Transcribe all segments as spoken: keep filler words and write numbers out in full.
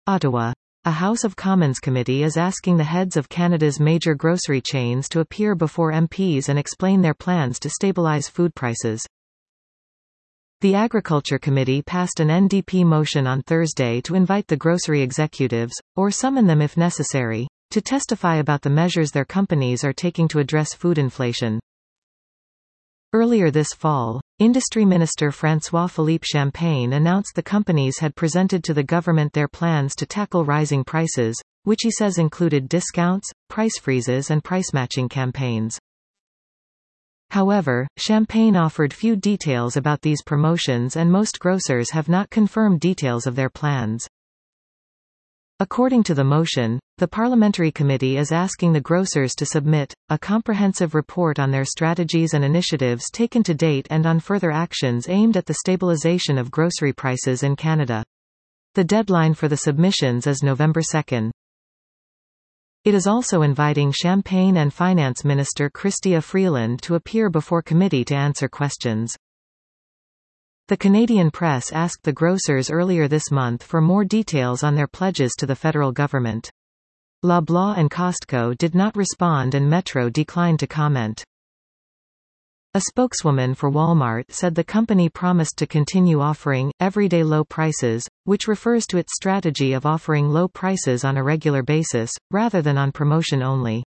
Ottawa. A House of Commons committee is asking the heads of Canada's major grocery chains to appear before M Ps and explain their plans to stabilize food prices. The Agriculture Committee passed an N D P motion on Thursday to invite the grocery executives, or summon them if necessary, to testify about the measures their companies are taking to address food inflation. Earlier this fall, Industry Minister François-Philippe Champagne announced the companies had presented to the government their plans to tackle rising prices, which he says included discounts, price freezes and price-matching campaigns. However, Champagne offered few details about these promotions, and most grocers have not confirmed details of their plans. According to the motion, the parliamentary committee is asking the grocers to submit a comprehensive report on their strategies and initiatives taken to date and on further actions aimed at the stabilization of grocery prices in Canada. The deadline for the submissions is November second. It is also inviting Champagne and Finance Minister Chrystia Freeland to appear before committee to answer questions. The Canadian Press asked the grocers earlier this month for more details on their pledges to the federal government. Loblaw and Costco did not respond, and Metro declined to comment. A spokeswoman for Walmart said the company promised to continue offering everyday low prices, which refers to its strategy of offering low prices on a regular basis, rather than on promotion only.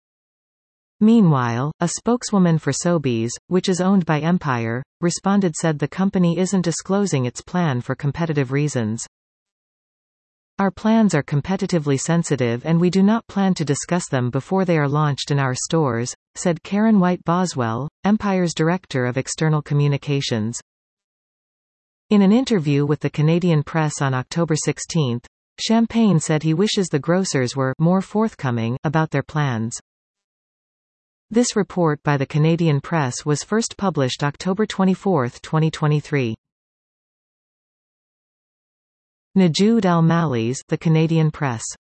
Meanwhile, a spokeswoman for Sobeys, which is owned by Empire, responded said the company isn't disclosing its plan for competitive reasons. Our plans are competitively sensitive and we do not plan to discuss them before they are launched in our stores, said Karen White Boswell, Empire's Director of External Communications. In an interview with the Canadian Press on October sixteenth, Champagne said he wishes the grocers were more forthcoming about their plans. This report by the Canadian Press was first published October twenty-fourth, twenty twenty-three. Najoud Al-Malli's The Canadian Press.